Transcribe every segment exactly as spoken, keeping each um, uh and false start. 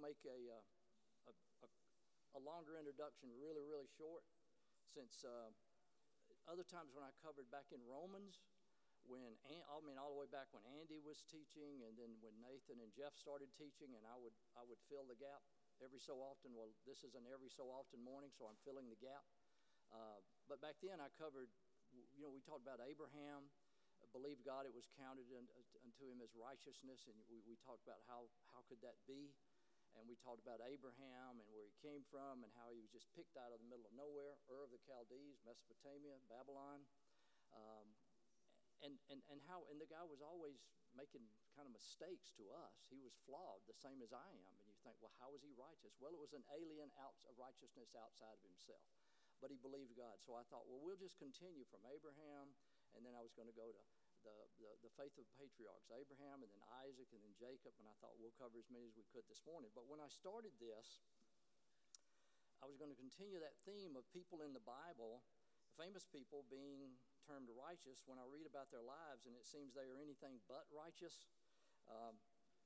make a, uh, a, a, a longer introduction really, really short, since uh, other times when I covered back in Romans, when I mean all the way back when Andy was teaching, and then when Nathan and Jeff started teaching, and I would I would fill the gap every so often. Well, this is an every so often morning, so I'm filling the gap. Uh, but back then I covered, you know, we talked about Abraham. Believed God, it was counted unto him as righteousness, and we, we talked about how, how could that be, and we talked about Abraham and where he came from and how he was just picked out of the middle of nowhere, Ur of the Chaldees, Mesopotamia, Babylon, um, and, and, and how, and the guy was always making kind of mistakes to us. He was flawed, the same as I am, and you think, well, how was he righteous? Well, it was an alien out of righteousness outside of himself, but he believed God. So I thought, well, we'll just continue from Abraham. And then I was going to go to the, the, the faith of the patriarchs, Abraham, and then Isaac, and then Jacob. And I thought we'll cover as many as we could this morning. But when I started this, I was going to continue that theme of people in the Bible, famous people being termed righteous, when I read about their lives, and it seems they are anything but righteous. Um,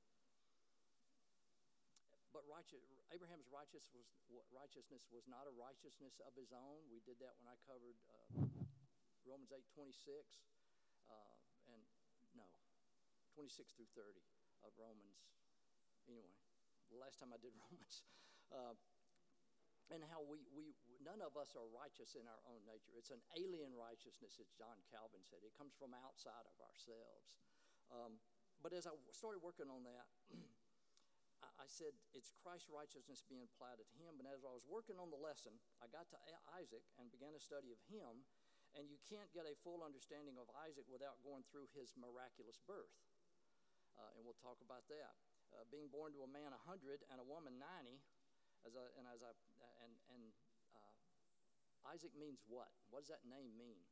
but righteous, Abraham's righteous was, righteousness was not a righteousness of his own. We did that when I covered Uh, Romans eight twenty-six, uh, and no, twenty-six through thirty of Romans. Anyway, the last time I did Romans, uh, and how we we none of us are righteous in our own nature. It's an alien righteousness, as John Calvin said. It comes from outside of ourselves. Um, but as I started working on that, I, I said it's Christ's righteousness being applied to him. And as I was working on the lesson, I got to Isaac and began a study of him. And you can't get a full understanding of Isaac without going through his miraculous birth. Uh, and we'll talk about that. Uh, being born to a man one hundred and a woman ninety, as I, and as I and and uh, Isaac means what? What does that name mean?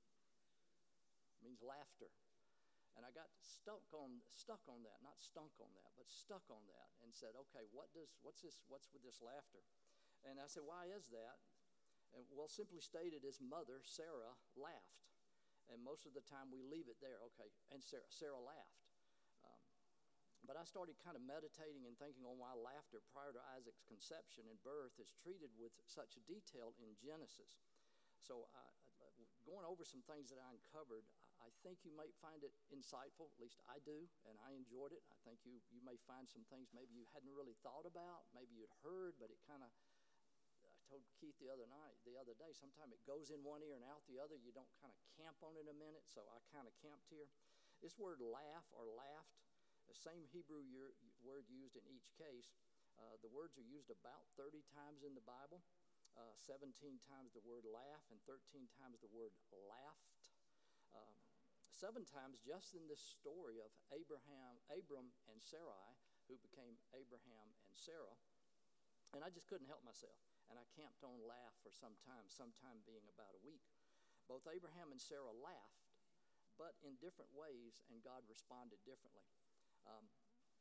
It means laughter. And I got stuck on stuck on that, not stunk on that, but stuck on that, and said, okay, what does what's this? What's with this laughter? And I said, why is that? And well, simply stated, his mother, Sarah, laughed. And most of the time we leave it there. Okay, and Sarah, Sarah laughed. Um, but I started kind of meditating and thinking on why laughter prior to Isaac's conception and birth is treated with such detail in Genesis. So uh, going over some things that I uncovered, I think you might find it insightful. At least I do, and I enjoyed it. I think you, you may find some things maybe you hadn't really thought about, maybe you'd heard, but it kind of, I told Keith the other night, the other day, sometimes it goes in one ear and out the other. You don't kind of camp on it a minute, so I kind of camped here. This word laugh or laughed, the same Hebrew year, word used in each case. Uh, the words are used about thirty times in the Bible, uh, seventeen times the word laugh and thirteen times the word laughed. Um, seven times just in this story of Abraham, Abram and Sarai, who became Abraham and Sarah. And I just couldn't help myself. And I camped on laugh for some time, sometime being about a week. Both Abraham and Sarah laughed, but in different ways, and God responded differently. Um,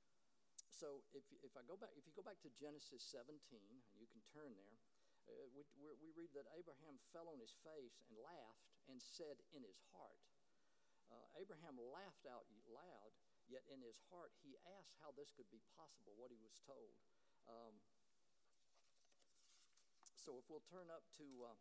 so if if I go back, if you go back to Genesis seventeen, and you can turn there, uh, we we read that Abraham fell on his face and laughed and said in his heart. Uh, Abraham laughed out loud, yet in his heart he asked how this could be possible, what he was told. Um, So if we'll turn up to, uh,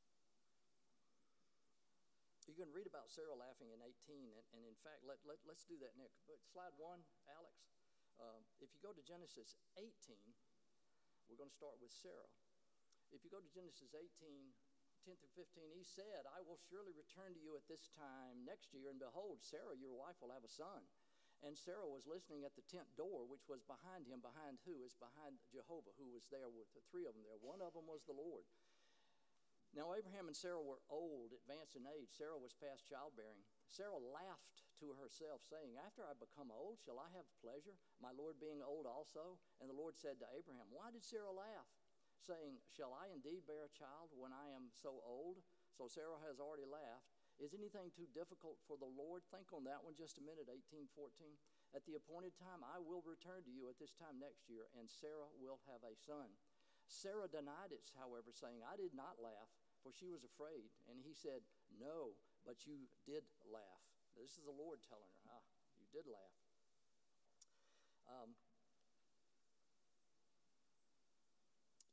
you can read about Sarah laughing in eighteen, and, and in fact, let, let, let's do that next. But slide one, Alex. Uh, if you go to Genesis eighteen, we're going to start with Sarah. If you go to Genesis eighteen, ten through fifteen, he said, I will surely return to you at this time next year, and behold, Sarah, your wife, will have a son. And Sarah was listening at the tent door, which was behind him. Behind who? It's behind Jehovah, who was there with the three of them there. One of them was the Lord. Now, Abraham and Sarah were old, advanced in age. Sarah was past childbearing. Sarah laughed to herself, saying, after I become old, shall I have pleasure, my Lord being old also? And the Lord said to Abraham, why did Sarah laugh, saying, shall I indeed bear a child when I am so old? So Sarah has already laughed. Is anything too difficult for the Lord? Think on that one just a minute, eighteen fourteen. At the appointed time, I will return to you at this time next year, and Sarah will have a son. Sarah denied it, however, saying, I did not laugh, for she was afraid. And he said, no, but you did laugh. This is the Lord telling her, ah, you did laugh. Um,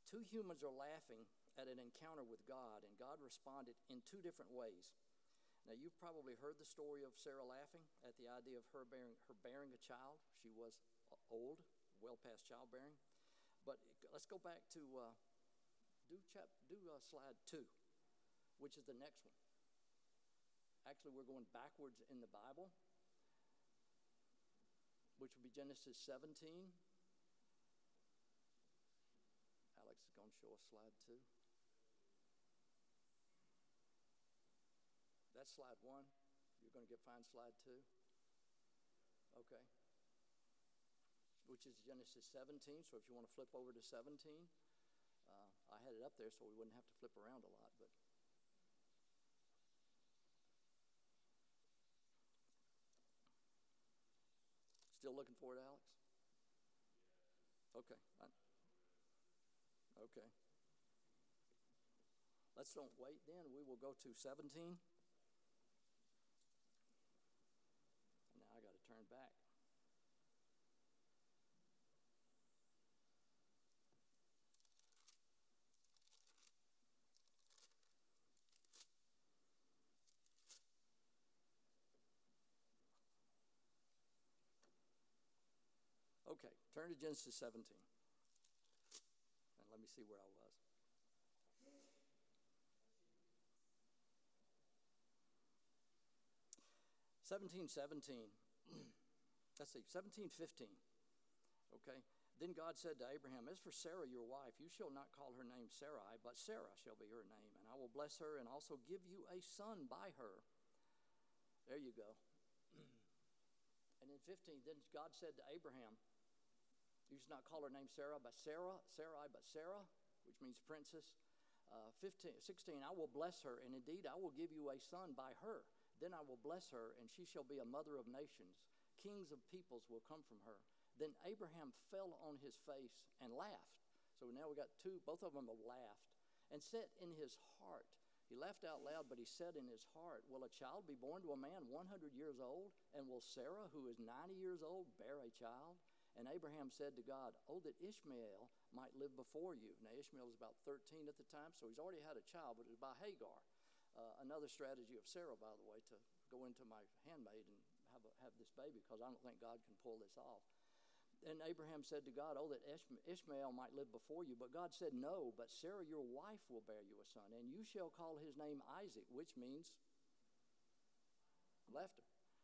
Two humans are laughing at an encounter with God, and God responded in two different ways. Now, you've probably heard the story of Sarah laughing at the idea of her bearing, her bearing a child. She was old, well past childbearing. But let's go back to uh, do, chap, do uh, slide two, which is the next one. Actually, we're going backwards in the Bible, which will be Genesis seventeen. Alex is going to show us slide two. That's slide one. You're going to get find slide two. Okay. Which is Genesis seventeen. So if you want to flip over to seventeen, uh, I had it up there so we wouldn't have to flip around a lot. But still looking for it, Alex? Okay. Okay. Let's don't wait then. We will go to seventeen. Now I got to turn back. Okay, turn to Genesis seventeen. And let me see where I was. seventeen seventeen. Let's see, seventeen fifteen. Okay. Then God said to Abraham, "As for Sarah, your wife, you shall not call her name Sarai, but Sarah shall be her name, and I will bless her and also give you a son by her." There you go. And in fifteen, then God said to Abraham, "You should not call her name Sarah, but Sarah, Sarai, but Sarah," which means princess. Uh, fifteen, sixteen, "I will bless her, and indeed I will give you a son by her. Then I will bless her, and she shall be a mother of nations. Kings of peoples will come from her." Then Abraham fell on his face and laughed. So now we got two, both of them have laughed. And said in his heart, he laughed out loud, but he said in his heart, "Will a child be born to a man one hundred years old? And will Sarah, who is ninety years old, bear a child?" And Abraham said to God, "Oh, that Ishmael might live before you." Now, Ishmael was about thirteen at the time, so he's already had a child, but it was by Hagar. Uh, another strategy of Sarah, by the way, to go into my handmaid and have, a, have this baby, because I don't think God can pull this off. And Abraham said to God, "Oh, that Ishmael might live before you." But God said, "No, but Sarah, your wife, will bear you a son, and you shall call his name Isaac," which means laughter.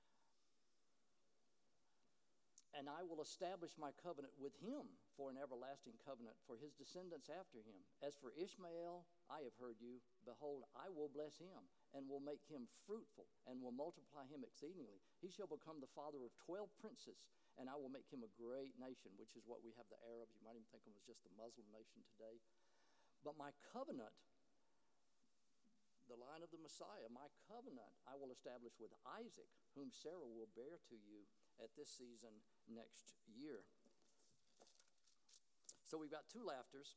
"And I will establish my covenant with him for an everlasting covenant for his descendants after him. As for Ishmael, I have heard you. Behold, I will bless him and will make him fruitful and will multiply him exceedingly. He shall become the father of twelve princes, and I will make him a great nation," which is what we have the Arabs. You might even think of them as just the Muslim nation today. "But my covenant," the line of the Messiah, "my covenant I will establish with Isaac, whom Sarah will bear to you at this season next year." So we've got two laughters.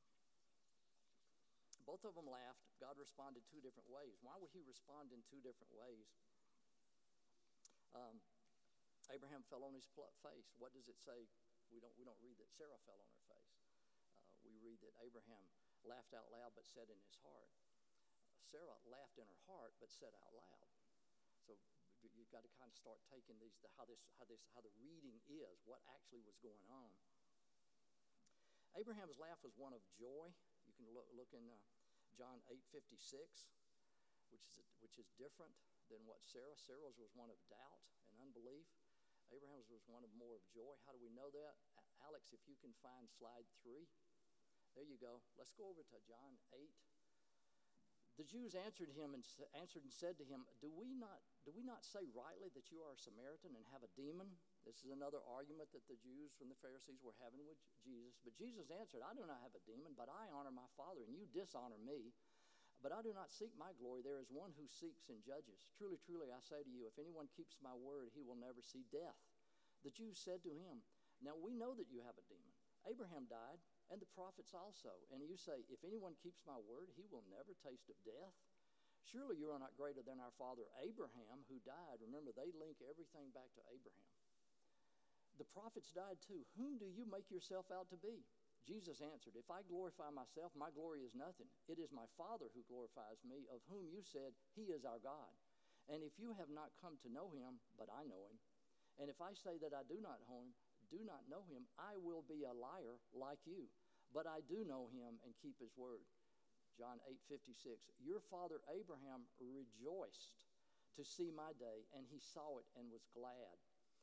Both of them laughed. God responded two different ways. Why would he respond in two different ways? Um, Abraham fell on his face. What does it say? We don't, we don't read that Sarah fell on her face. Uh, we read that Abraham laughed out loud but said in his heart. Sarah laughed in her heart but said out loud. So you've got to kind of start taking these, the, how this, how this, how the reading is, what actually was going on. Abraham's laugh was one of joy. You can look, look in uh, John eight fifty-six, which is which is different than what Sarah. Sarah's was one of doubt and unbelief. Abraham's was one of more of joy. How do we know that? Alex, if you can find slide three. There you go. Let's go over to John eight. The Jews answered him and answered and said to him, "Do we not do we not say rightly that you are a Samaritan and have a demon?" This is another argument that the Jews from the Pharisees were having with Jesus. But Jesus answered, "I do not have a demon, but I honor my Father, and you dishonor me. But I do not seek my glory. There is one who seeks and judges. Truly, truly, I say to you, if anyone keeps my word, he will never see death." The Jews said to him, "Now we know that you have a demon. Abraham died, and the prophets also. And you say, if anyone keeps my word, he will never taste of death. Surely you are not greater than our father Abraham, who died." Remember, they link everything back to Abraham. "The prophets died too. Whom do you make yourself out to be?" Jesus answered, if I glorify myself, my glory is nothing. It is my Father who glorifies me, of whom you said, he is our God. And if you have not come to know him, but I know him, and if I say that I do not know him, do not know him, I will be a liar like you. But I do know him and keep his word. John eight fifty-six, your father Abraham rejoiced to see my day, and he saw it and was glad.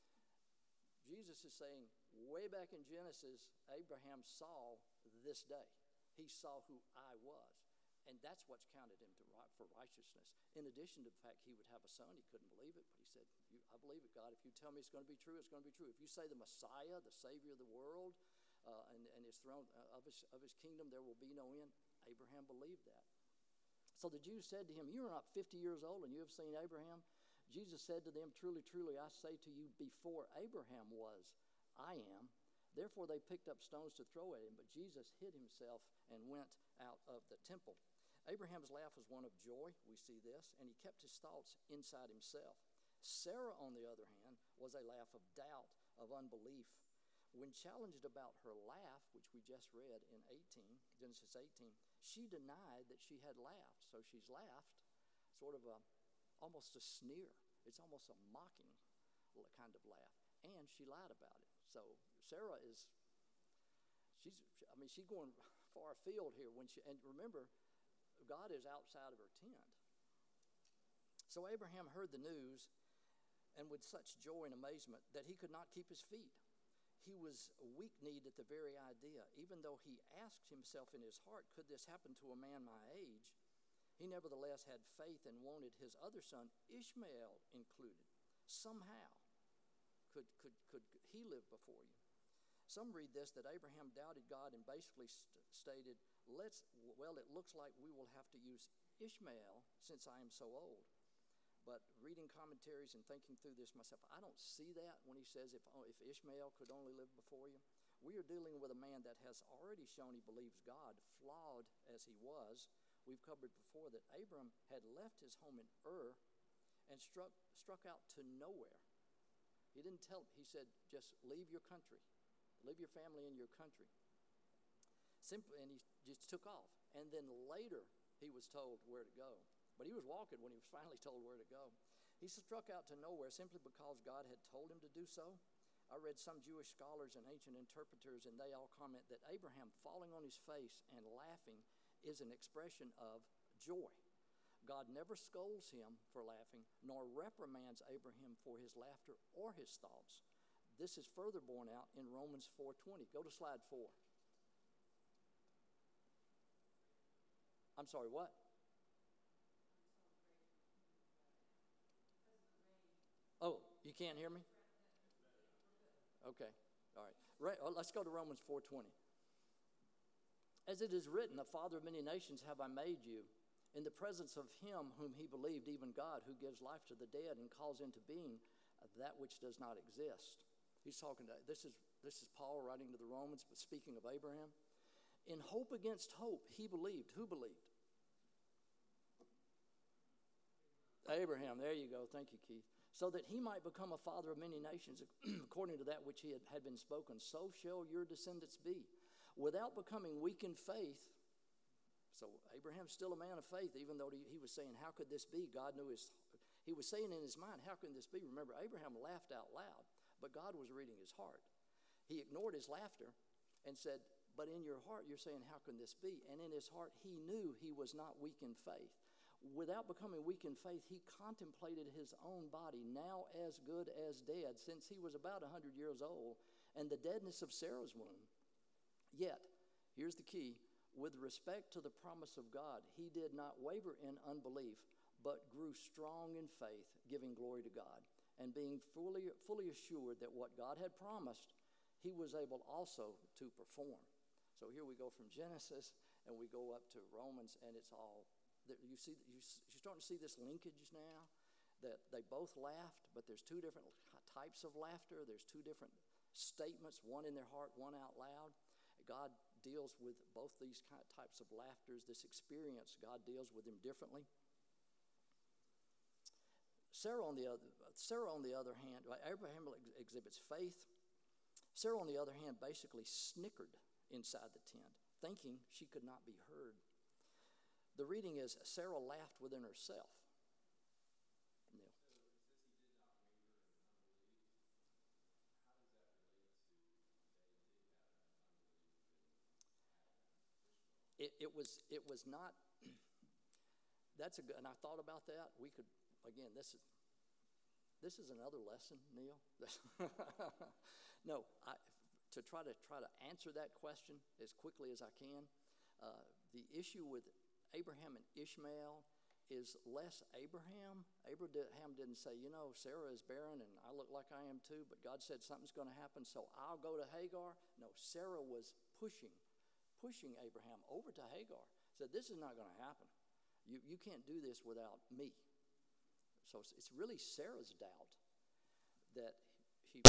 Jesus is saying, way back in Genesis, Abraham saw this day. He saw who I was. And that's what's counted him to right, for righteousness. In addition to the fact he would have a son, he couldn't believe it, but he said, I believe it, God. If you tell me it's going to be true, it's going to be true. If you say the Messiah, the Savior of the world, uh, and, and his throne uh, of, his, of his kingdom, there will be no end. Abraham believed that. So the Jews said to him, you are not fifty years old and you have seen Abraham? Jesus said to them, truly, truly, I say to you, before Abraham was, I am. Therefore they picked up stones to throw at him, but Jesus hid himself and went out of the temple. Abraham's laugh was one of joy, we see this, and he kept his thoughts inside himself. Sarah, on the other hand, was a laugh of doubt, of unbelief. When challenged about her laugh, which we just read in eighteen, Genesis eighteen, she denied that she had laughed. So she's laughed, sort of a, almost a sneer. It's almost a mocking kind of laugh. And she lied about it. So Sarah is, she's, I mean, she's going far afield here. When she, and remember, God is outside of her tent. So Abraham heard the news, and with such joy and amazement that he could not keep his feet. He was weak-kneed at the very idea. Even though he asked himself in his heart, could this happen to a man my age? He nevertheless had faith and wanted his other son, Ishmael included. Somehow, could, could, could he live before you? Some read this, that Abraham doubted God and basically st- stated, Let's, well, it looks like we will have to use Ishmael since I am so old. But reading commentaries and thinking through this myself, I don't see that when he says if, if Ishmael could only live before you. We are dealing with a man that has already shown he believes God, flawed as he was. We've covered before that Abram had left his home in Ur and struck, struck out to nowhere. He didn't tell, he said, just leave your country. Leave your family in your country. Simply, and he just took off. And then later, he was told where to go. But he was walking when he was finally told where to go. He struck out to nowhere simply because God had told him to do so. I read some Jewish scholars and ancient interpreters, and they all comment that Abraham falling on his face and laughing is an expression of joy. God never scolds him for laughing, nor reprimands Abraham for his laughter or his thoughts. This is further borne out in Romans four twenty. Go to slide four. I'm sorry, what? Oh, you can't hear me? Okay, all right. Right, well, let's go to Romans four twenty. As it is written, the Father of many nations have I made you, in the presence of him whom he believed, even God, who gives life to the dead and calls into being that which does not exist. He's talking to, this is, this is Paul writing to the Romans, but speaking of Abraham. In hope against hope, he believed. Who believed? Abraham, there you go. Thank you, Keith. So that he might become a father of many nations, according to that which he had, had been spoken, so shall your descendants be. Without becoming weak in faith, so Abraham's still a man of faith, even though he, he was saying, how could this be? God knew his, he was saying in his mind, how can this be? Remember, Abraham laughed out loud, but God was reading his heart. He ignored his laughter and said, but in your heart, you're saying, how can this be? And in his heart, he knew he was not weak in faith. Without becoming weak in faith, he contemplated his own body, now as good as dead, since he was about one hundred years old, and the deadness of Sarah's womb. Yet, here's the key, with respect to the promise of God, he did not waver in unbelief, but grew strong in faith, giving glory to God, and being fully, fully assured that what God had promised, he was able also to perform. So here we go from Genesis, and we go up to Romans, and it's all, you see, you're starting to see this linkage now, that they both laughed, but there's two different types of laughter. There's two different statements, one in their heart, one out loud. God deals with both these types of laughters. This experience, God deals with them differently. Sarah, on the other, Sarah, on the other hand, Abraham exhibits faith. Sarah, on the other hand, basically snickered inside the tent, thinking she could not be heard. The reading is, Sarah laughed within herself. Neil. It, it was it was not. That's a good, and I thought about that. We could again. This is this is another lesson, Neil. no, I, to try to try to answer that question as quickly as I can. Uh, the issue with Abraham and Ishmael is less Abraham. Abraham didn't say, you know, Sarah is barren and I look like I am too, but God said something's going to happen, so I'll go to Hagar. No, Sarah was pushing. pushing Abraham over to Hagar, said, this is not going to happen. You you can't do this without me. So it's, it's really Sarah's doubt that he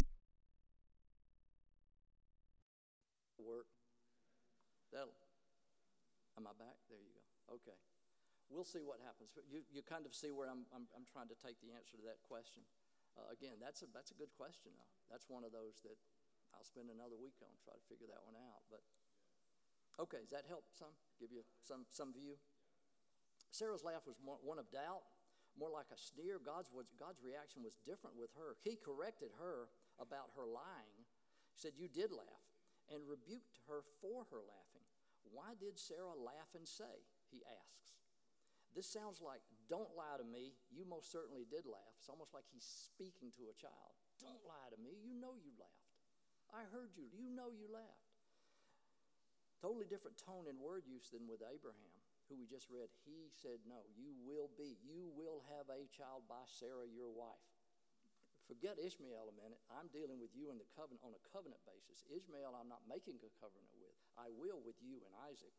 work. That'll, am I back? There you go. Okay. We'll see what happens. But you, you kind of see where I'm, I'm, I'm trying to take the answer to that question. Uh, again, that's a, that's a good question, though. That's one of those that I'll spend another week on, try to figure that one out. But okay, does that help some? Give you some some view? Sarah's laugh was more, one of doubt, more like a sneer. God's was, God's reaction was different with her. He corrected her about her lying. He said, you did laugh, and rebuked her for her laughing. Why did Sarah laugh and say? He asks. This sounds like, don't lie to me. You most certainly did laugh. It's almost like he's speaking to a child. Don't lie to me. You know you laughed. I heard you. You know you laughed. Totally different tone and word use than with Abraham, who we just read. He said, no, you will be. You will have a child by Sarah, your wife. Forget Ishmael a minute. I'm dealing with you in the covenant on a covenant basis. Ishmael, I'm not making a covenant with. I will with you and Isaac.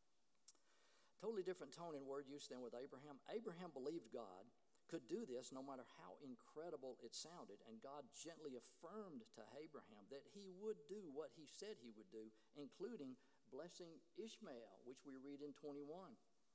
Totally different tone and word use than with Abraham. Abraham believed God could do this no matter how incredible it sounded, and God gently affirmed to Abraham that he would do what he said he would do, including blessing Ishmael, which we read in twenty-one.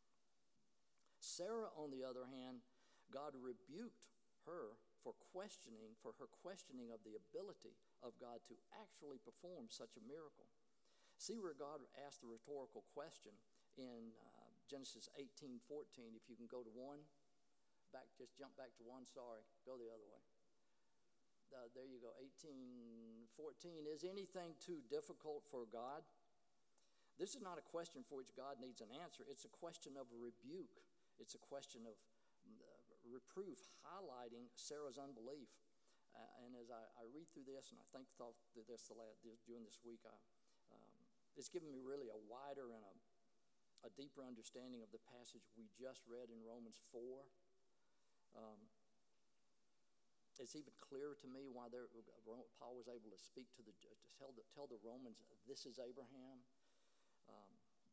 Sarah, on the other hand, God rebuked her for questioning, for her questioning of the ability of God to actually perform such a miracle. See where God asked the rhetorical question in uh, Genesis eighteen fourteen. If you can go to one, back, just jump back to one. Sorry, go the other way. Uh, there you go. eighteen fourteen. Is anything too difficult for God? This is not a question for which God needs an answer. It's a question of rebuke. It's a question of uh, reproof, highlighting Sarah's unbelief. Uh, and as I, I read through this, and I think thought through this, the last, during this week, I, um, it's given me really a wider and a, a deeper understanding of the passage we just read in Romans four. Um, it's even clearer to me why there, Paul was able to speak to the to tell the, tell the Romans, this is Abraham. Um,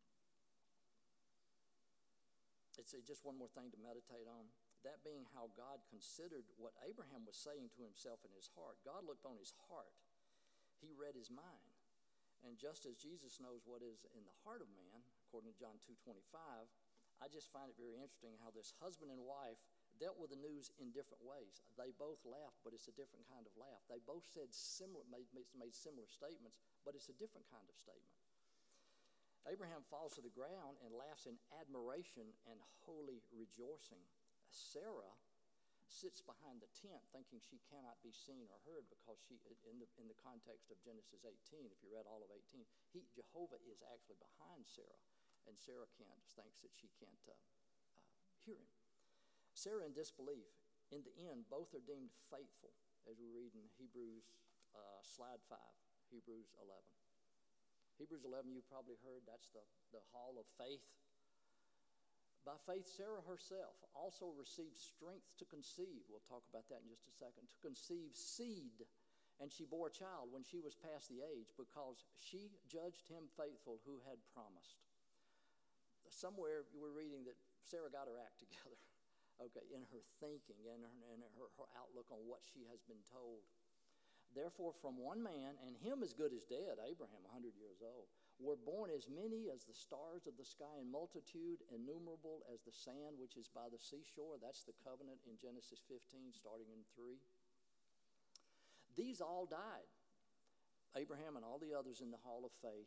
it's a, just one more thing to meditate on. That being how God considered what Abraham was saying to himself in his heart. God looked on his heart. He read his mind. And just as Jesus knows what is in the heart of man, according to John two twenty-five, I just find it very interesting how this husband and wife dealt with the news in different ways. They both laughed, but it's a different kind of laugh. They both said similar, made, made similar statements, but it's a different kind of statement. Abraham falls to the ground and laughs in admiration and holy rejoicing. Sarah sits behind the tent thinking she cannot be seen or heard because she, in the, in the context of Genesis eighteen, if you read all of eighteen, he, Jehovah is actually behind Sarah, and Sarah can't, thinks that she can't uh, uh, hear him. Sarah in disbelief. In the end, both are deemed faithful, as we read in Hebrews, uh, slide five, Hebrews eleven. Hebrews eleven, you've probably heard, that's the, the hall of faith. By faith, Sarah herself also received strength to conceive. We'll talk about that in just a second. To conceive seed, and she bore a child when she was past the age because she judged him faithful who had promised. Somewhere we're reading that Sarah got her act together, okay, in her thinking and her, and her, her outlook on what she has been told. Therefore, from one man, and him as good as dead, Abraham, one hundred years old, were born as many as the stars of the sky in multitude, innumerable as the sand which is by the seashore. That's the covenant in Genesis fifteen, starting in three. These all died, Abraham and all the others in the hall of faith,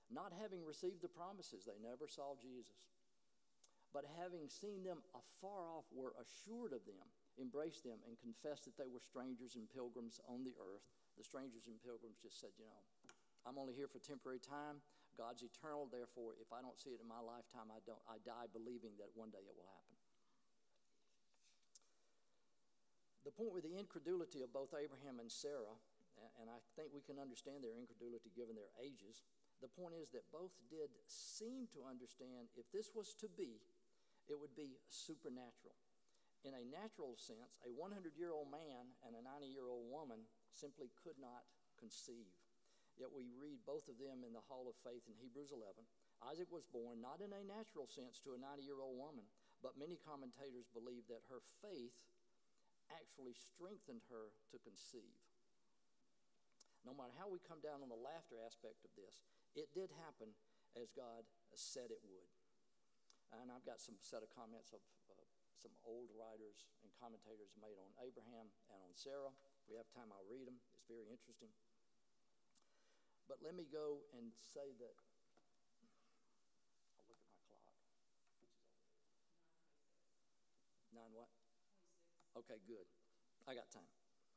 not having received the promises, they never saw Jesus, but having seen them afar off, were assured of them, embraced them, and confessed that they were strangers and pilgrims on the earth. The strangers and pilgrims just said, you know, I'm only here for temporary time. God's eternal. Therefore, if I don't see it in my lifetime, I don't. I die believing that one day it will happen. The point with the incredulity of both Abraham and Sarah, and I think we can understand their incredulity given their ages, the point is that both did seem to understand if this was to be, it would be supernatural. In a natural sense, a hundred-year-old man and a ninety-year-old woman simply could not conceive. Yet we read both of them in the Hall of Faith in Hebrews eleven. Isaac was born not in a natural sense to a ninety-year-old woman, but many commentators believe that her faith actually strengthened her to conceive. No matter how we come down on the laughter aspect of this, it did happen as God said it would. And I've got some set of comments of uh, some old writers and commentators made on Abraham and on Sarah. If we have time, I'll read them. It's very interesting. But let me go and say that, I'll look at my clock. Nine what? Okay, good. I got time.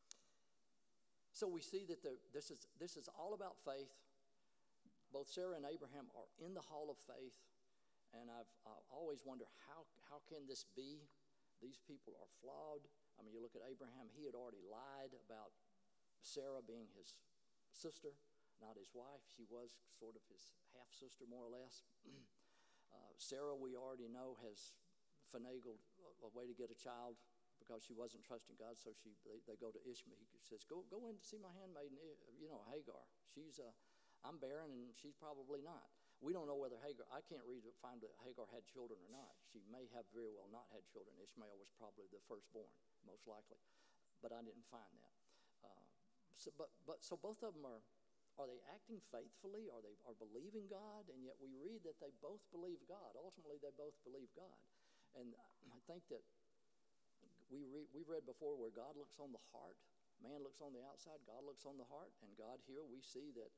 So we see that the, this is this is all about faith. Both Sarah and Abraham are in the Hall of Faith. And I've uh, always wondered, how, how can this be? These people are flawed. I mean, you look at Abraham, he had already lied about Sarah being his sister, not his wife. She was sort of his half-sister, more or less. uh, Sarah, we already know, has finagled a, a way to get a child because she wasn't trusting God, so she they, they go to Ishmael. He says, go go in to see my handmaiden, you know, Hagar. She's, uh, I'm barren, and she's probably not. We don't know whether Hagar, I can't read it, find that Hagar had children or not. She may have very well not had children. Ishmael was probably the firstborn, most likely. But I didn't find that. Uh, so, but, but, so both of them are, are they acting faithfully? Are they are believing God? And yet we read that they both believe God. Ultimately, they both believe God. And I think that we re, we've read before where God looks on the heart. Man looks on the outside. God looks on the heart. And God here, we see that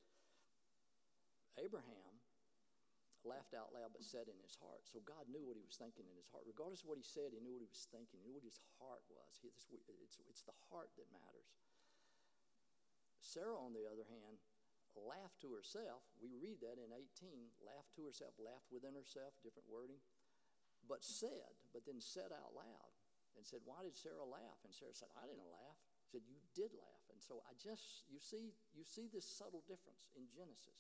Abraham laughed out loud but said in his heart. So God knew what he was thinking in his heart. Regardless of what he said, he knew what he was thinking. He knew what his heart was. He, it's, it's, it's the heart that matters. Sarah, on the other hand, laughed to herself. We read that in eighteen. Laughed to herself, laughed within herself, different wording. But said, but then said out loud and said, why did Sarah laugh? And Sarah said, I didn't laugh. Said, you did laugh. And so I just, you see, you see this subtle difference in Genesis.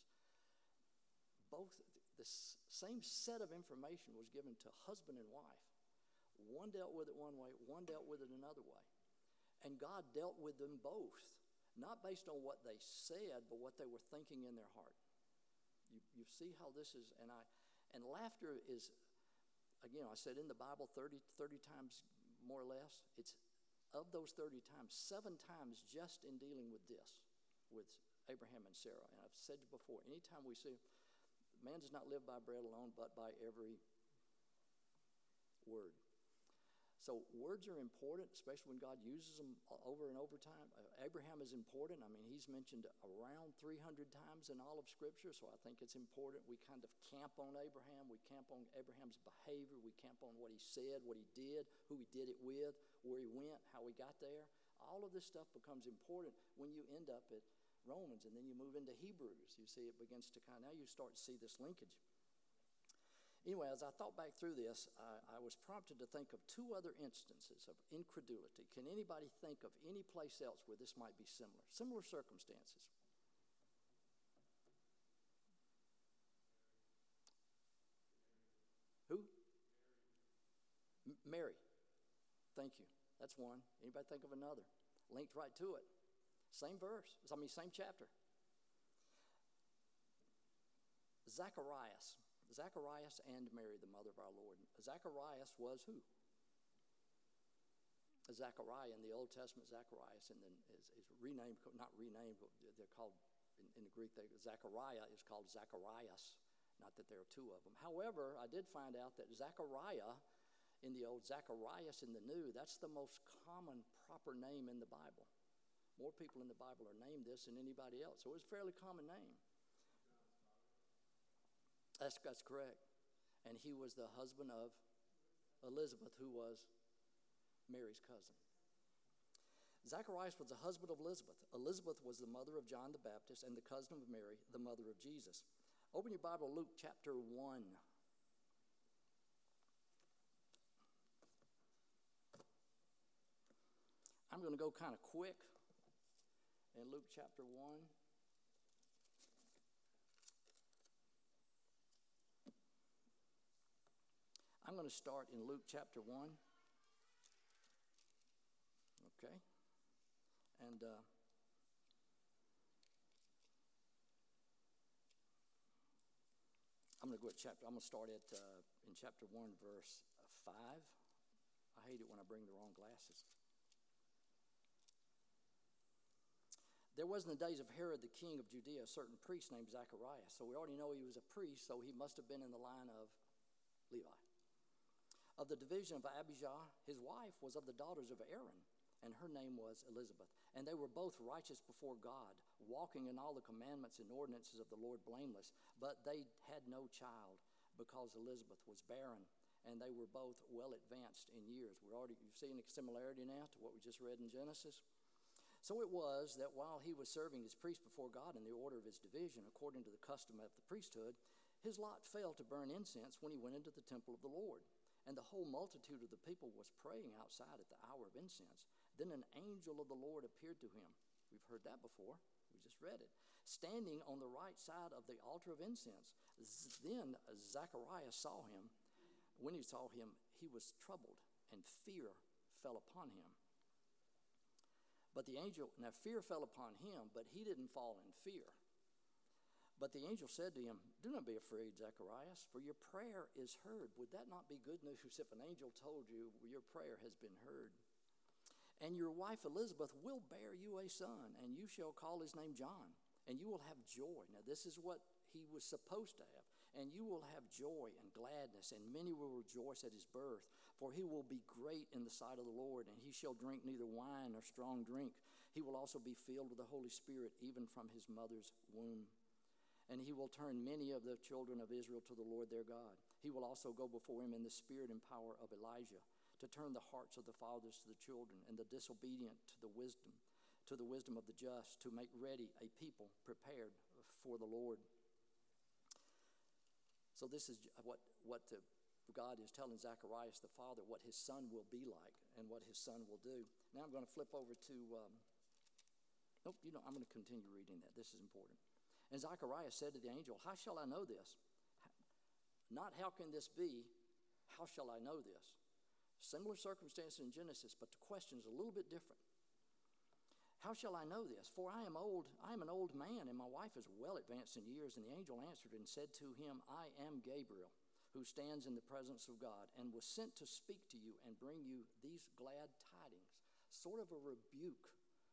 Both, the same set of information was given to husband and wife. One dealt with it one way, one dealt with it another way. And God dealt with them both, not based on what they said, but what they were thinking in their heart. You, you see how this is, and I, and laughter is, again, I said in the Bible thirty, thirty times more or less. It's of those thirty times, seven times just in dealing with this, with Abraham and Sarah. And I've said before, anytime we see, man does not live by bread alone, but by every word. So words are important, especially when God uses them over and over time. Uh, Abraham is important. I mean, he's mentioned around three hundred times in all of Scripture, so I think it's important. We kind of camp on Abraham. We camp on Abraham's behavior. We camp on what he said, what he did, who he did it with, where he went, how he got there. All of this stuff becomes important when you end up at Romans, and then you move into Hebrews. You see it begins to kind of, now you start to see this linkage. Anyway, as I thought back through this, I, I was prompted to think of two other instances of incredulity. Can anybody think of any place else where this might be similar? Similar circumstances. Who? M- Mary. Thank you. That's one. Anybody think of another? Linked right to it. Same verse. I mean, same chapter. Zacharias. Zacharias and Mary, the mother of our Lord. Zacharias was who? Zachariah in the Old Testament, Zacharias, and then is, is renamed, not renamed, but they're called, in, in the Greek, they, Zachariah is called Zacharias, not that there are two of them. However, I did find out that Zachariah in the Old, Zacharias in the New, that's the most common proper name in the Bible. More people in the Bible are named this than anybody else, so it's a fairly common name. That's, that's correct. And he was the husband of Elizabeth, who was Mary's cousin. Zacharias was the husband of Elizabeth. Elizabeth was the mother of John the Baptist and the cousin of Mary, the mother of Jesus. Open your Bible, Luke chapter one. I'm going to go kind of quick in Luke chapter one. I'm going to start in Luke chapter one. Okay. And uh, I'm going to go at chapter, I'm going to start at uh, in chapter one, verse five. I hate it when I bring the wrong glasses. There was in the days of Herod the king of Judea a certain priest named Zacharias. So we already know he was a priest, so he must have been in the line of Levi. Of the division of Abijah, his wife was of the daughters of Aaron, and her name was Elizabeth. And they were both righteous before God, walking in all the commandments and ordinances of the Lord blameless. But they had no child, because Elizabeth was barren, and they were both well advanced in years. We're already, you've seen a similarity now to what we just read in Genesis. So it was that while he was serving as priest before God in the order of his division, according to the custom of the priesthood, his lot fell to burn incense when he went into the temple of the Lord. And the whole multitude of the people was praying outside at the hour of incense. Then an angel of the Lord appeared to him. We've heard that before. We just read it. Standing on the right side of the altar of incense. Then Zacharias saw him. When he saw him, he was troubled, and fear fell upon him. But the angel, now fear fell upon him, but he didn't fall in fear. But the angel said to him, "Do not be afraid, Zacharias, for your prayer is heard." Would that not be good news if an angel told you your prayer has been heard? "And your wife Elizabeth will bear you a son, and you shall call his name John, and you will have joy." Now this is what he was supposed to have. "And you will have joy and gladness, and many will rejoice at his birth. For he will be great in the sight of the Lord, and he shall drink neither wine nor strong drink. He will also be filled with the Holy Spirit, even from his mother's womb. And he will turn many of the children of Israel to the Lord their God. He will also go before him in the spirit and power of Elijah, to turn the hearts of the fathers to the children, and the disobedient to the wisdom, to the wisdom of the just, to make ready a people prepared for the Lord." So this is what, what the, God is telling Zacharias the father, what his son will be like and what his son will do. Now I'm going to flip over to, um, nope, you know, I'm going to continue reading that. This is important. "And Zacharias said to the angel, 'How shall I know this?' Not how can this be, how shall I know this?" Similar circumstances in Genesis, but the question is a little bit different. "How shall I know this? For I am old, I am an old man, and my wife is well advanced in years." And the angel answered and said to him, "I am Gabriel, who stands in the presence of God, and was sent to speak to you and bring you these glad tidings." Sort of a rebuke.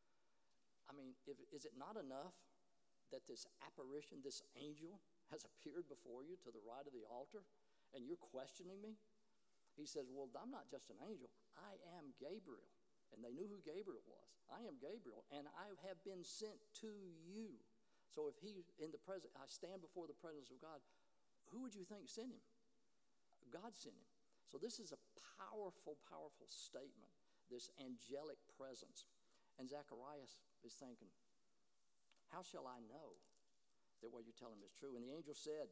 I mean, if, is it not enough that this apparition, this angel, has appeared before you to the right of the altar, and you're questioning me? He says, "Well, I'm not just an angel. I am Gabriel." And they knew who Gabriel was. "I am Gabriel, and I have been sent to you." So if he, in the present, I stand before the presence of God, who would you think sent him? God sent him. So this is a powerful, powerful statement, this angelic presence. And Zacharias is thinking, how shall I know that what you're telling me is true? And the angel said,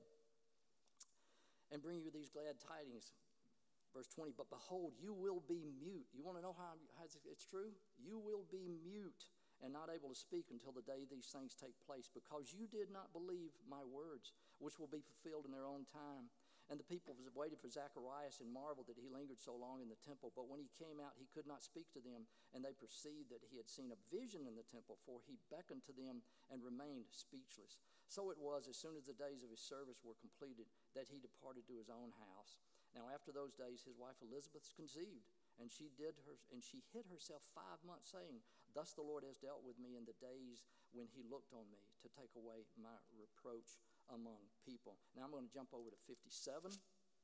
"And bring you these glad tidings." Verse twenty, "But behold, you will be mute." You want to know how, how it's true? You will be mute and not able to speak until the day these things take place, because you did not believe my words, which will be fulfilled in their own time. And the people waited for Zacharias and marveled that he lingered so long in the temple. But when he came out, he could not speak to them, and they perceived that he had seen a vision in the temple, for he beckoned to them and remained speechless. So it was, as soon as the days of his service were completed, that he departed to his own house. Now after those days, his wife Elizabeth conceived, and she did her, and she hid herself five months, saying, "Thus the Lord has dealt with me in the days when he looked on me, to take away my reproach among people." Now I'm going to jump over to fifty-seven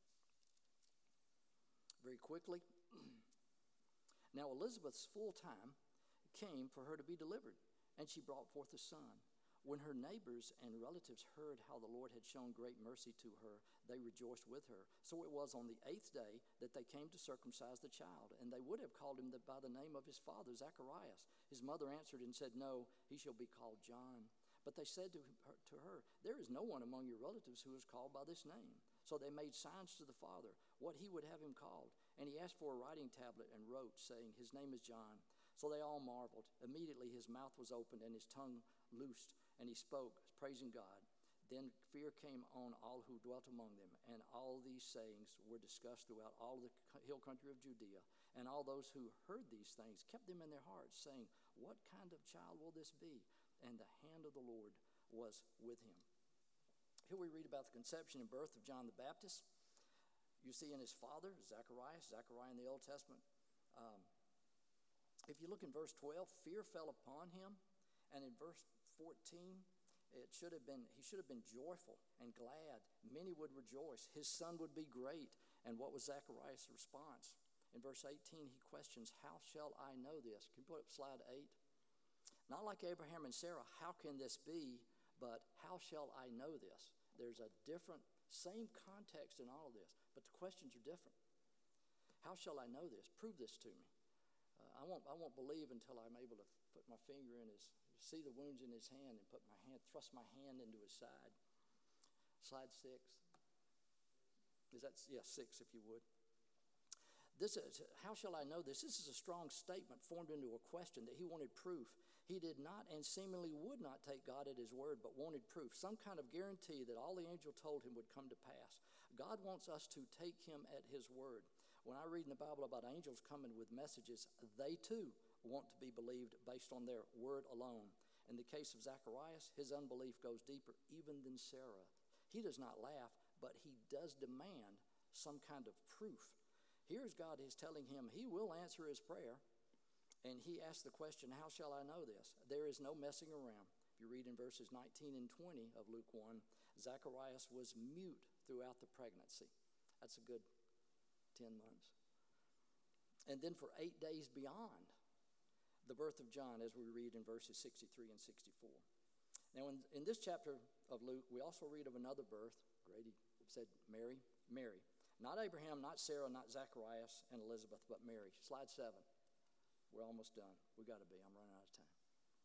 very quickly. "Now Elizabeth's full time came for her to be delivered, and she brought forth a son. When her neighbors and relatives heard how the Lord had shown great mercy to her, they rejoiced with her. So it was on the eighth day that they came to circumcise the child, and they would have called him by the name of his father, Zacharias. His mother answered and said, "No, he shall be called John." But they said to her, to her, "There is no one among your relatives who is called by this name." So they made signs to the father what he would have him called. And he asked for a writing tablet and wrote, saying, "His name is John." So they all marveled. Immediately his mouth was opened and his tongue loosed, and he spoke, praising God. Then fear came on all who dwelt among them, and all these sayings were discussed throughout all the hill country of Judea. And all those who heard these things kept them in their hearts, saying, "What kind of child will this be?" And the hand of the Lord was with him. Here we read about the conception and birth of John the Baptist. You see in his father, Zacharias, Zachariah in the Old Testament. Um, if you look in verse twelve, fear fell upon him. And in verse fourteen, it should have been, he should have been joyful and glad. Many would rejoice. His son would be great. And what was Zacharias' response? In verse eighteen, he questions, "How shall I know this?" Can you put up slide eight? Not like Abraham and Sarah, "How can this be?" But "How shall I know this?" There's a different, same context in all of this, but the questions are different. How shall I know this? Prove this to me. Uh, I won't. I won't believe until I'm able to put my finger in his, see the wounds in his hand, and put my hand, thrust my hand into his side. Slide six. Is that yes, yeah, six if you would. This is, how shall I know this? This is a strong statement formed into a question that he wanted proof. He did not and seemingly would not take God at his word, but wanted proof, some kind of guarantee that all the angel told him would come to pass. God wants us to take him at his word. When I read in the Bible about angels coming with messages, they too want to be believed based on their word alone. In the case of Zacharias, his unbelief goes deeper even than Sarah. He does not laugh, but he does demand some kind of proof. Here's God is telling him he will answer his prayer. And he asked the question, "How shall I know this?" There is no messing around. If you read in verses nineteen and twenty of Luke one, Zacharias was mute throughout the pregnancy. That's a good ten months. And then for eight days beyond the birth of John, as we read in verses sixty-three and sixty-four. Now, in, in this chapter of Luke, we also read of another birth. Grady said Mary. Mary. Not Abraham, not Sarah, not Zacharias and Elizabeth, but Mary. Slide seven. We're almost done. We got to be. I'm running out of time.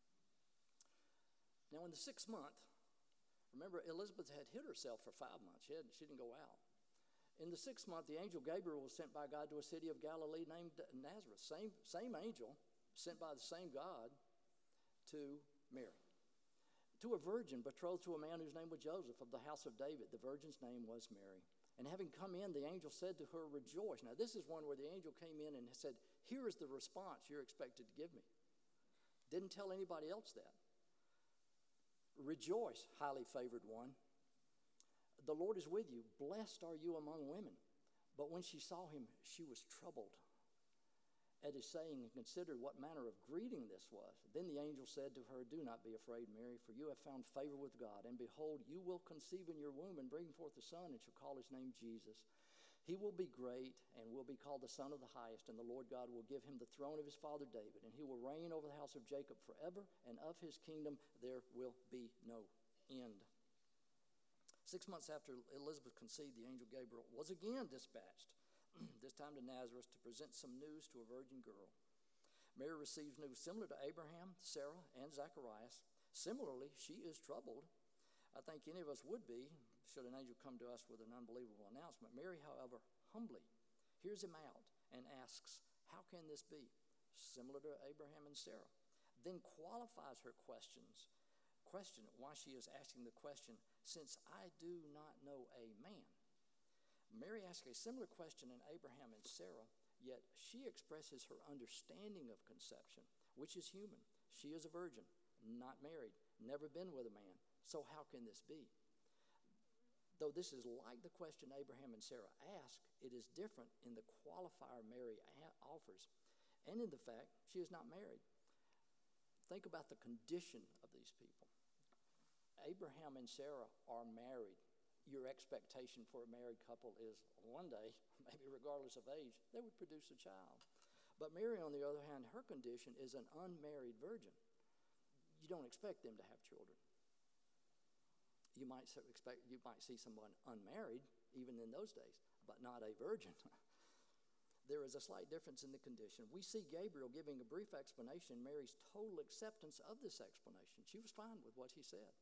Now, in the sixth month, remember, Elizabeth had hid herself for five months. She, had, she didn't go out. In the sixth month, the angel Gabriel was sent by God to a city of Galilee named Nazareth. Same, same angel sent by the same God to Mary. To a virgin betrothed to a man whose name was Joseph of the house of David. The virgin's name was Mary. And having come in, the angel said to her, "Rejoice." Now, this is one where the angel came in and said, "Here is the response you're expected to give me." Didn't tell anybody else that. "Rejoice, highly favored one. The Lord is with you. Blessed are you among women." But when she saw him, she was troubled at his saying and considered what manner of greeting this was. Then the angel said to her, "Do not be afraid, Mary, for you have found favor with God. And behold, you will conceive in your womb and bring forth a son, and shall call his name Jesus. He will be great and will be called the Son of the Highest, and the Lord God will give him the throne of his father David, and he will reign over the house of Jacob forever, and of his kingdom there will be no end." Six months after Elizabeth conceived, the angel Gabriel was again dispatched, this time to Nazareth, to present some news to a virgin girl. Mary receives news similar to Abraham, Sarah, and Zacharias. Similarly, she is troubled. I think any of us would be, should an angel come to us with an unbelievable announcement. Mary, however, humbly hears him out and asks, "How can this be?" Similar to Abraham and Sarah. Then qualifies her questions. Question why she is asking the question, "Since I do not know a man." Mary asks a similar question in Abraham and Sarah, yet she expresses her understanding of conception, which is human. She is a virgin, not married, never been with a man. So how can this be? Though this is like the question Abraham and Sarah ask, it is different in the qualifier Mary offers, and in the fact she is not married. Think about the condition of these people. Abraham and Sarah are married. Your expectation for a married couple is one day, maybe regardless of age, they would produce a child. But Mary, on the other hand, her condition is an unmarried virgin. You don't expect them to have children. You might expect, you might see someone unmarried, even in those days, but not a virgin. There is a slight difference in the condition. We see Gabriel giving a brief explanation, Mary's total acceptance of this explanation. She was fine with what he said.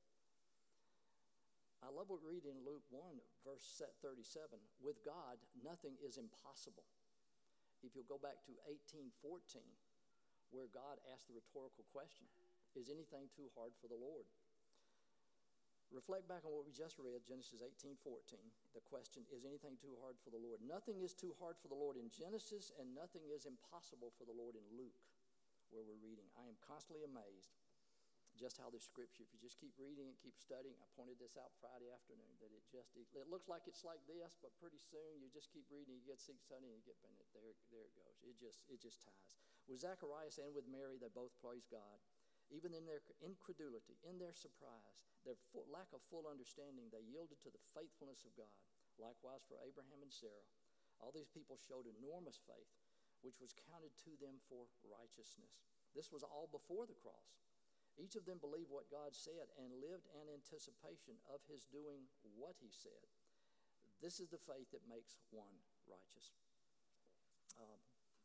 I love what we read in Luke one, verse thirty-seven. With God, nothing is impossible. If you'll go back to eighteen fourteen, where God asked the rhetorical question, is anything too hard for the Lord? Reflect back on what we just read, Genesis eighteen fourteen. The question, is anything too hard for the Lord? Nothing is too hard for the Lord in Genesis, and nothing is impossible for the Lord in Luke, where we're reading. I am constantly amazed just how this scripture, if you just keep reading and keep studying, I pointed this out Friday afternoon, that it just, it, it looks like it's like this, but pretty soon you just keep reading, you get keep studying, you get, there, there it goes. It just, it just ties. With Zacharias and with Mary, they both praise God. Even in their incredulity, in their surprise, their full, lack of full understanding, they yielded to the faithfulness of God. Likewise for Abraham and Sarah. All these people showed enormous faith, which was counted to them for righteousness. This was all before the cross. Each of them believed what God said and lived in anticipation of his doing what he said. This is the faith that makes one righteous. Um,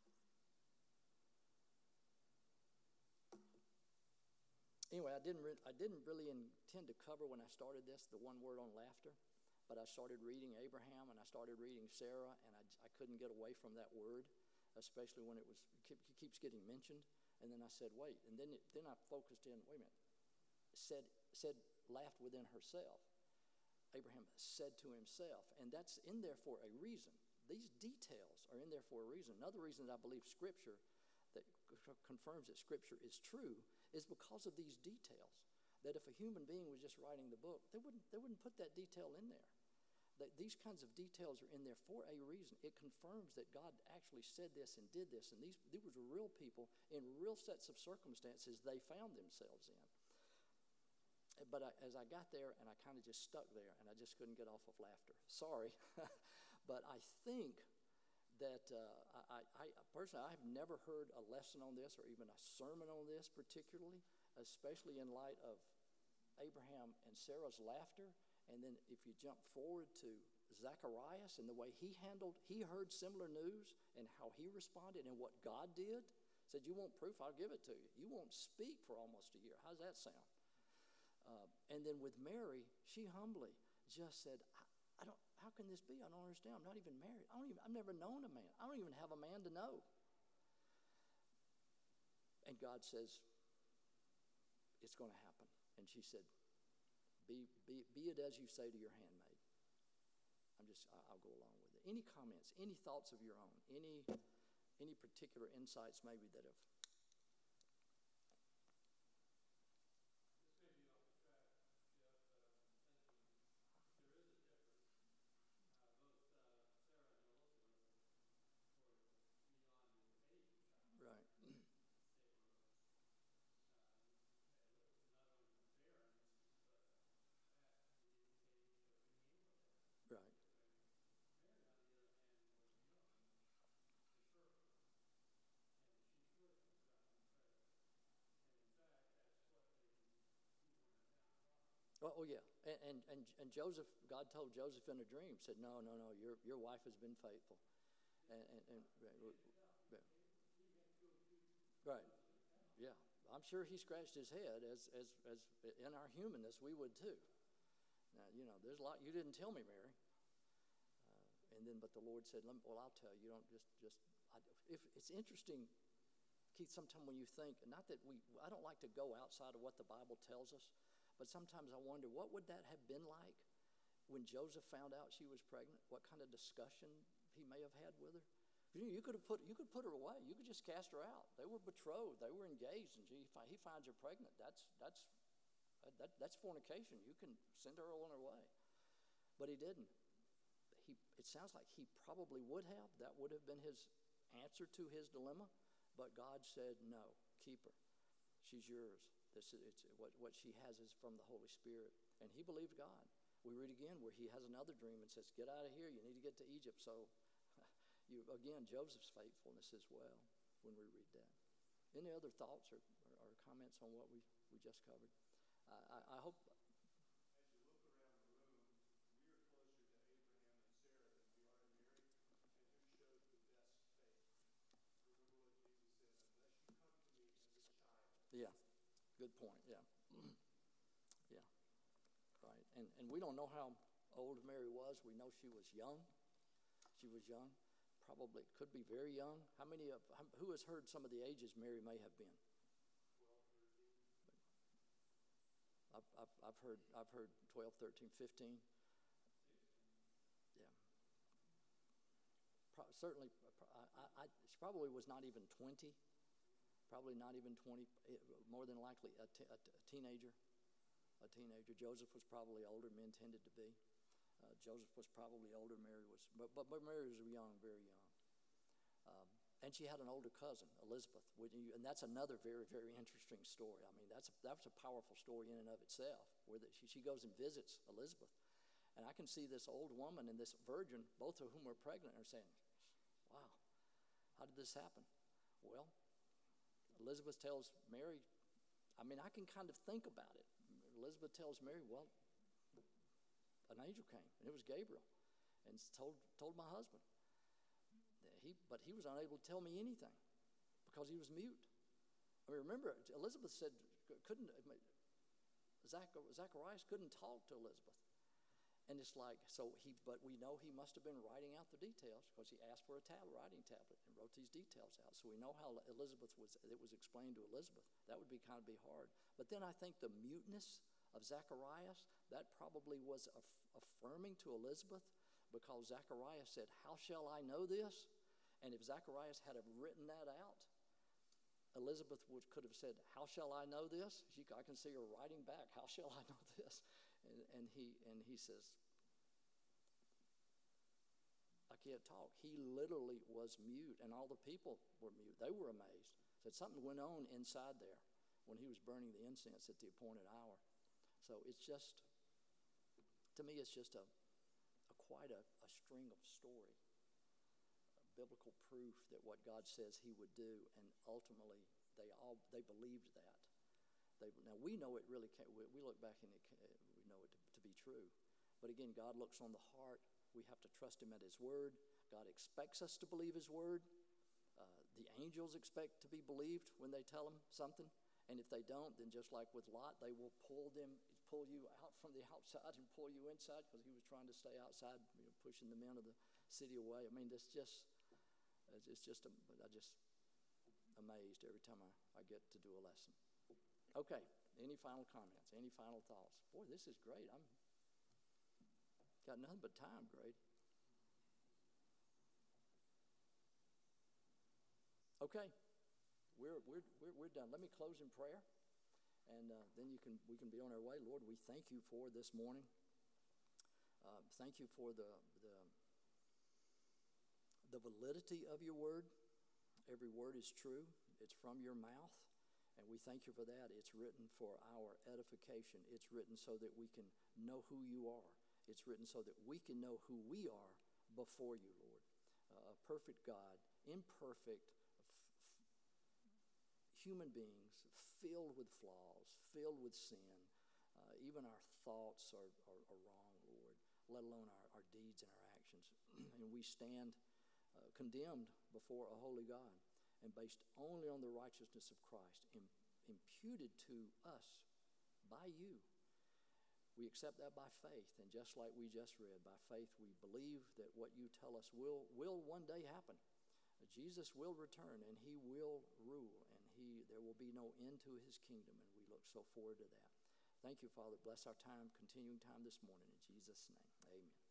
anyway, I didn't, re- I didn't really intend to cover when I started this the one word on laughter, but I started reading Abraham and I started reading Sarah, and I, I couldn't get away from that word, especially when it was it keeps getting mentioned. And then I said, wait. And then it, then I focused in, wait a minute. Said, said, laughed within herself. Abraham said to himself. And that's in there for a reason. These details are in there for a reason. Another reason that I believe Scripture, that c- confirms that Scripture is true, is because of these details. That if a human being was just writing the book, they wouldn't, they wouldn't put that detail in there. That these kinds of details are in there for a reason. It confirms that God actually said this and did this, and these, these were real people in real sets of circumstances they found themselves in. But I, as I got there, and I kind of just stuck there, and I just couldn't get off of laughter. Sorry. But I think that uh, I, I, personally, I have never heard a lesson on this or even a sermon on this particularly, especially in light of Abraham and Sarah's laughter. And then if you jump forward to Zacharias and the way he handled, he heard similar news and how he responded and what God did. Said, you want proof? I'll give it to you. You won't speak for almost a year. How's that sound? Uh, and then with Mary, she humbly just said, I, I don't, how can this be? I don't understand. I'm not even married. I don't even, I've never known a man. I don't even have a man to know. And God says, it's going to happen. And she said, Be, be, be it as you say to your handmaid. I'm just, I'll go along with it. Any comments, any thoughts of your own, any any particular insights maybe that have... Oh, oh yeah, and, and and and Joseph, God told Joseph in a dream, said, no, no, no, your your wife has been faithful, and and, and yeah. Right, yeah, I'm sure he scratched his head as as as in our humanness we would too. Now, you know, there's a lot you didn't tell me, Mary, uh, and then but the Lord said, well, I'll tell you. You don't just just I, if it's interesting, Keith. Sometimes when you think, not that we, I don't like to go outside of what the Bible tells us. But sometimes I wonder, what would that have been like when Joseph found out she was pregnant? What kind of discussion he may have had with her? You, you could have put you could put her away. You could just cast her out. They were betrothed. They were engaged, and he, he finds her pregnant. That's that's that, that's fornication. You can send her on her way. But he didn't. He it sounds like he probably would have. That would have been his answer to his dilemma. But God said, no, keep her. She's yours. This is, it's, what, what she has is from the Holy Spirit. And he believed God. We read again where he has another dream and says, get out of here. You need to get to Egypt. So, you again, Joseph's faithfulness as well when we read that. Any other thoughts or, or, or comments on what we, we just covered? I, I, I hope... Yeah, good point. Yeah, yeah, right. And and we don't know how old Mary was. We know she was young. She was young, probably could be very young. How many of who has heard some of the ages Mary may have been? I've I've, I've heard I've heard twelve, thirteen, fifteen. Yeah, Pro- certainly. I, I, she probably was not even twenty. Probably not even twenty, more than likely a, t- a, t- a teenager. A teenager. Joseph was probably older, men tended to be. Uh, Joseph was probably older. Mary was, but, but, but Mary was young, very young. Um, and she had an older cousin, Elizabeth. You, and that's another very, very interesting story. I mean, that's a, that's a powerful story in and of itself, where the, she, she goes and visits Elizabeth. And I can see this old woman and this virgin, both of whom are pregnant, are saying, wow, how did this happen? Well, Elizabeth tells Mary, I mean, I can kind of think about it. Elizabeth tells Mary, well, an angel came, and it was Gabriel, and told told my husband. He, but he was unable to tell me anything because he was mute. I mean, remember, Elizabeth said, couldn't, Zacharias couldn't talk to Elizabeth. And it's like, so he, but we know he must have been writing out the details because he asked for a tab, writing tablet and wrote these details out. So we know how Elizabeth was, it was explained to Elizabeth. That would be kind of be hard. But then I think the muteness of Zacharias, that probably was aff- affirming to Elizabeth because Zacharias said, how shall I know this? And if Zacharias had have written that out, Elizabeth would, could have said, how shall I know this? She, I can see her writing back, how shall I know this? And, and he and he says, I can't talk. He literally was mute, and all the people were mute. They were amazed. Said something went on inside there when he was burning the incense at the appointed hour. So it's just, to me, it's just a, a quite a, a string of story, a biblical proof that what God says He would do, and ultimately they all they believed that. They, now we know it really can't. We, we look back and it, we know it to, to be true, but again, God looks on the heart. We have to trust Him at His word. God expects us to believe His word. Uh, the angels expect to be believed when they tell Him something, and if they don't, then just like with Lot, they will pull them, pull you out from the outside and pull you inside because he was trying to stay outside, you know, pushing the men of the city away. I mean, it's just, it's just, I just amazed every time I, I get to do a lesson. Okay, any final comments? Any final thoughts? Boy, this is great. I'm got nothing but time, Grady. Okay, we're we're we're, we're done. Let me close in prayer, and uh, then you can we can be on our way. Lord, we thank You for this morning. Uh, thank You for the the the validity of Your word. Every word is true. It's from Your mouth. And we thank You for that. It's written for our edification. It's written so that we can know who You are. It's written so that we can know who we are before You, Lord. Uh, a perfect God, imperfect f- f- human beings, filled with flaws, filled with sin. Uh, even our thoughts are, are, are wrong, Lord, let alone our, our deeds and our actions. And we stand uh, condemned before a holy God, and based only on the righteousness of Christ, im- imputed to us by You. We accept that by faith, and just like we just read, by faith we believe that what You tell us will, will one day happen. Jesus will return, and He will rule, and He there will be no end to His kingdom, and we look so forward to that. Thank You, Father. Bless our time, continuing time this morning. In Jesus' name, amen.